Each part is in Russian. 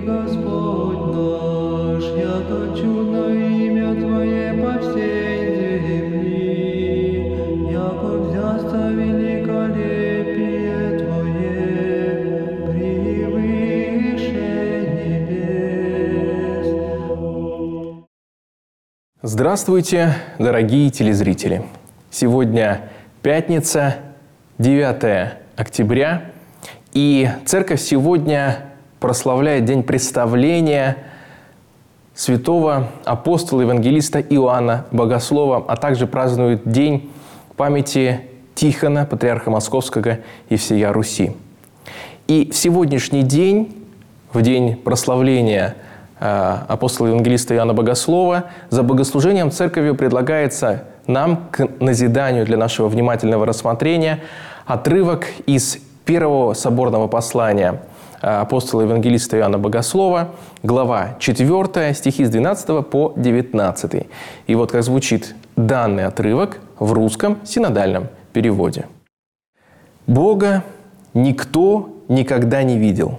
Господь наш, яко чудно имя Твое по всей земли, яко взясто великолепие Твое превыше небес. Здравствуйте, дорогие телезрители! Сегодня пятница, 9 октября, и Церковь сегодня прославляет День представления святого апостола евангелиста Иоанна Богослова, а также празднует День памяти Тихона, патриарха Московского и всея Руси. И в сегодняшний день, в день прославления апостола евангелиста Иоанна Богослова, за богослужением Церковью предлагается нам к назиданию для нашего внимательного рассмотрения отрывок из первого соборного послания апостола евангелиста Иоанна Богослова, глава 4, стихи с 12 по 19. И вот как звучит данный отрывок в русском синодальном переводе. «Бога никто никогда не видел.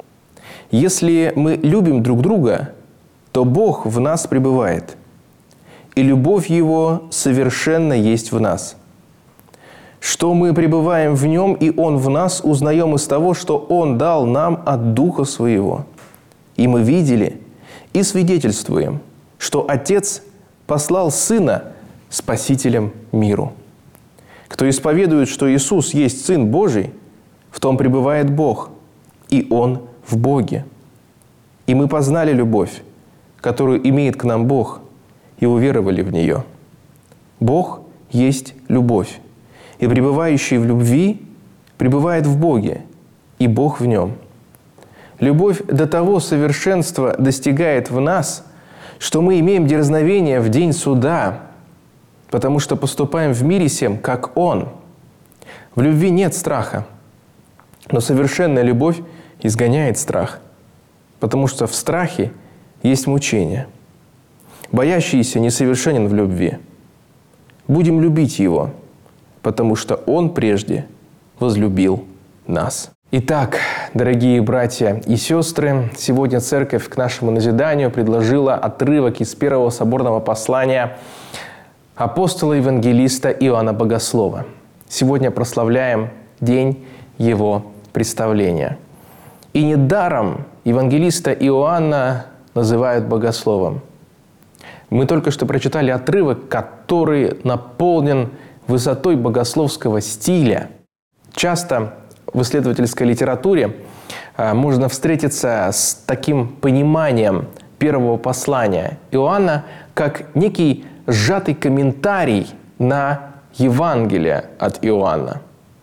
Если мы любим друг друга, то Бог в нас пребывает, и любовь Его совершенно есть в нас. Что мы пребываем в Нем, и Он в нас, узнаем из того, что Он дал нам от Духа Своего. И мы видели и свидетельствуем, что Отец послал Сына Спасителем миру. Кто исповедует, что Иисус есть Сын Божий, в том пребывает Бог, и Он в Боге. И мы познали любовь, которую имеет к нам Бог, и уверовали в нее. Бог есть любовь, и пребывающий в любви пребывает в Боге, и Бог в нем. Любовь до того совершенства достигает в нас, что мы имеем дерзновение в день суда, потому что поступаем в мире сем, как Он. В любви нет страха, но совершенная любовь изгоняет страх, потому что в страхе есть мучение. Боящийся несовершенен в любви. Будем любить его, потому что Он прежде возлюбил нас». Итак, дорогие братья и сестры, сегодня Церковь к нашему назиданию предложила отрывок из первого соборного послания апостола-евангелиста Иоанна Богослова. Сегодня прославляем день его представления. И недаром евангелиста Иоанна называют богословом. Мы только что прочитали отрывок, который наполнен высотой богословского стиля. Часто в исследовательской литературе можно встретиться с таким пониманием первого послания Иоанна, как некий сжатый комментарий на Евангелие от Иоанна.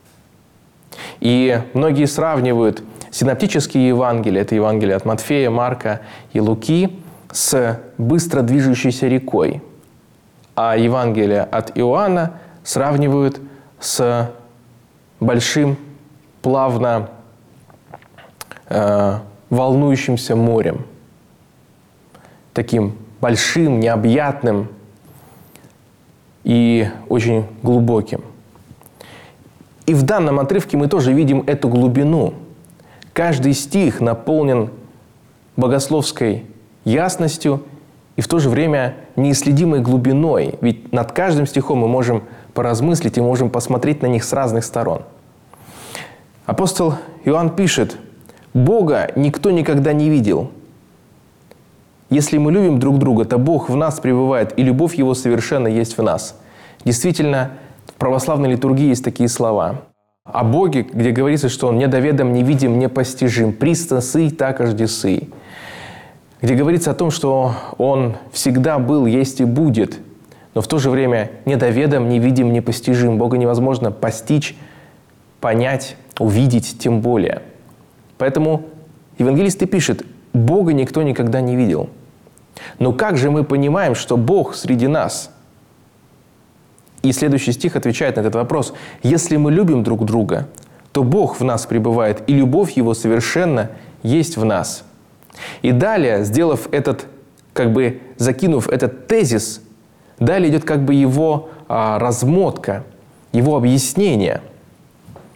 И многие сравнивают синоптические Евангелия, это Евангелие от Матфея, Марка и Луки, с быстро движущейся рекой. А Евангелие от Иоанна сравнивают с большим, плавно волнующимся морем. Таким большим, необъятным и очень глубоким. И в данном отрывке мы тоже видим эту глубину. Каждый стих наполнен богословской ясностью и в то же время неисследимой глубиной. Ведь над каждым стихом мы можем поразмыслить и можем посмотреть на них с разных сторон. Апостол Иоанн пишет: «Бога никто никогда не видел. Если мы любим друг друга, то Бог в нас пребывает, и любовь Его совершенно есть в нас». Действительно, в православной литургии есть такие слова о Боге, где говорится, что Он недоведом, невидим, непостижим, пристан сый, такожди сый. Где говорится о том, что Он всегда был, есть и будет, но в то же время недоведом, невидим, непостижим. Бога невозможно постичь, понять, увидеть тем более. Поэтому евангелист и пишет: «Бога никто никогда не видел». Но как же мы понимаем, что Бог среди нас? И следующий стих отвечает на этот вопрос. «Если мы любим друг друга, то Бог в нас пребывает, и любовь Его совершенно есть в нас». И далее, сделав этот, закинув этот тезис, далее идет его размотка, его объяснение.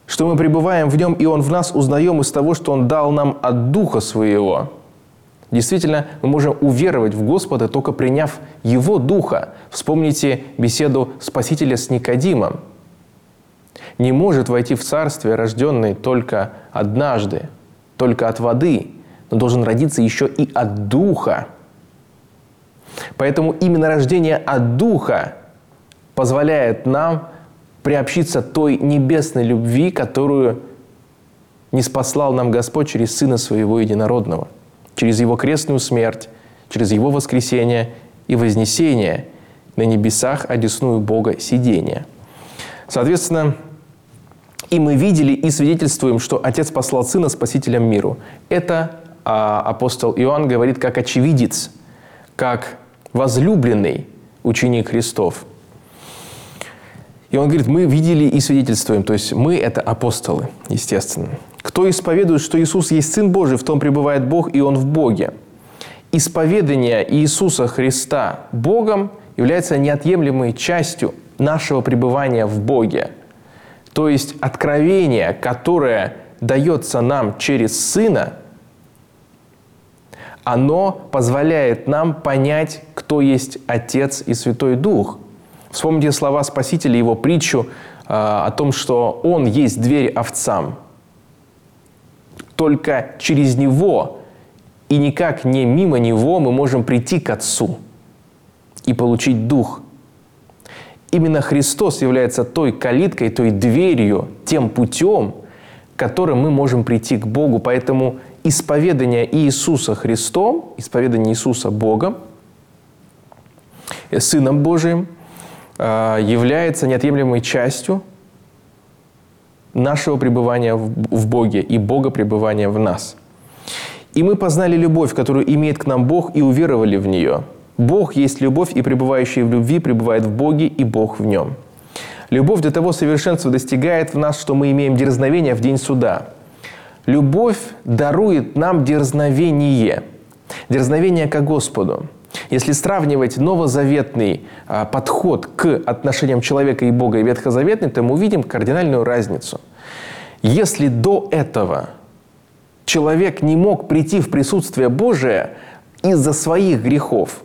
что мы пребываем в Нем, и Он в нас, узнаем из того, что Он дал нам от Духа Своего. Действительно, мы можем уверовать в Господа, только приняв Его Духа. Вспомните беседу Спасителя с Никодимом. Не может войти в Царствие, рожденный только однажды, только от воды, но должен родиться еще и от Духа. Поэтому именно рождение от Духа позволяет нам приобщиться той небесной любви, которую ниспослал нам Господь через Сына Своего Единородного, через Его крестную смерть, через Его воскресение и вознесение на небесах одесную Бога сидения. Соответственно, и мы видели и свидетельствуем, что Отец послал Сына Спасителем миру. Это апостол Иоанн говорит как очевидец, как возлюбленный ученик Христов. И он говорит, мы видели и свидетельствуем, то есть мы – это апостолы, естественно. Кто исповедует, что Иисус есть Сын Божий, в том пребывает Бог, и Он в Боге. Исповедание Иисуса Христа Богом является неотъемлемой частью нашего пребывания в Боге. То есть откровение, которое дается нам через Сына, оно позволяет нам понять, кто есть Отец и Святой Дух. Вспомните слова Спасителя, Его притчу о том, что Он есть дверь овцам. Только через Него и никак не мимо Него мы можем прийти к Отцу и получить Дух. Именно Христос является той калиткой, той дверью, тем путем, которым мы можем прийти к Богу. Поэтому исповедание Иисуса Христом, исповедание Иисуса Богом, Сыном Божиим, является неотъемлемой частью нашего пребывания в Боге и Бога пребывания в нас. И мы познали любовь, которую имеет к нам Бог, и уверовали в нее. Бог есть любовь, и пребывающий в любви пребывает в Боге, и Бог в нем. Любовь до того совершенства достигает в нас, что мы имеем дерзновение в день суда. Любовь дарует нам дерзновение. Дерзновение ко Господу. Если сравнивать новозаветный подход к отношениям человека и Бога и ветхозаветный, то мы увидим кардинальную разницу. Если до этого человек не мог прийти в присутствие Божие из-за своих грехов,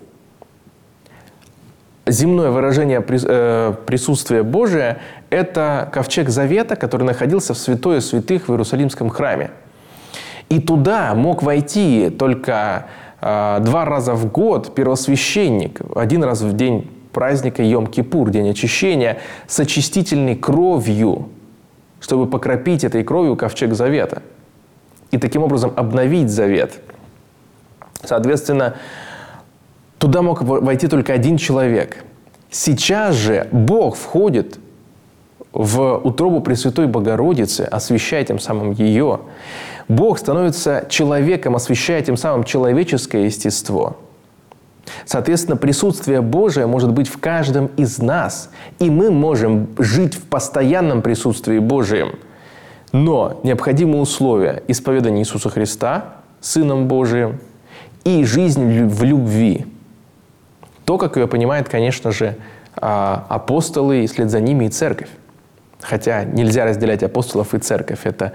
земное выражение присутствия Божия – это ковчег Завета, который находился в святое святых в Иерусалимском храме. И туда мог войти только 2 раза в год первосвященник, 1 раз в день праздника Йом-Кипур, день очищения, с очистительной кровью, чтобы покропить этой кровью ковчег Завета. И таким образом обновить Завет. Соответственно, туда мог войти только 1 человек. Сейчас же Бог входит в утробу Пресвятой Богородицы, освящая тем самым ее. Бог становится человеком, освящая тем самым человеческое естество. Соответственно, присутствие Божие может быть в каждом из нас, и мы можем жить в постоянном присутствии Божием. Но необходимы условия исповедания Иисуса Христа, Сыном Божиим, и жизнь в любви. То, как ее понимают, конечно же, апостолы, и вслед за ними и церковь. Хотя нельзя разделять апостолов и церковь. Это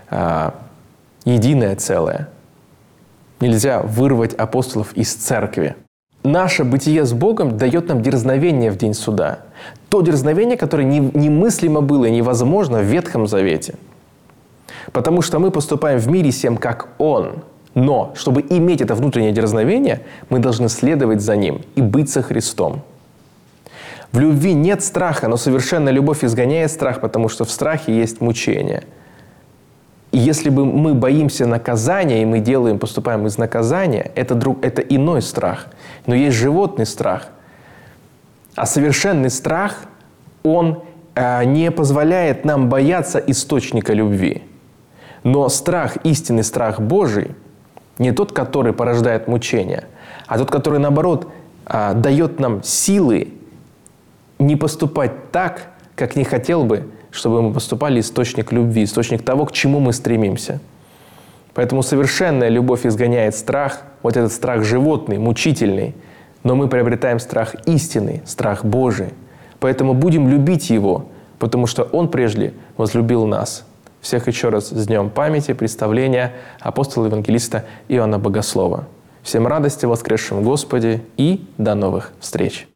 единое целое. Нельзя вырвать апостолов из церкви. Наше бытие с Богом дает нам дерзновение в день суда. То дерзновение, которое немыслимо было и невозможно в Ветхом Завете. Потому что мы поступаем в мире всем, как Он. Но, чтобы иметь это внутреннее дерзновение, мы должны следовать за Ним и быть со Христом. В любви нет страха, но совершенная любовь изгоняет страх, потому что в страхе есть мучение. И если бы мы боимся наказания, и мы поступаем из наказания, это иной страх. Но есть животный страх. А совершенный страх, он не позволяет нам бояться источника любви. Но страх, истинный страх Божий, не тот, который порождает мучения, а тот, который, наоборот, дает нам силы не поступать так, как не хотел бы, чтобы мы поступали источник любви, источник того, к чему мы стремимся. Поэтому совершенная любовь изгоняет страх, вот этот страх животный, мучительный, но мы приобретаем страх истинный, страх Божий. Поэтому будем любить Его, потому что Он прежде возлюбил нас Всех еще раз с Днем памяти, представления апостола-евангелиста Иоанна Богослова. Всем радости в воскресшем Господе и до новых встреч!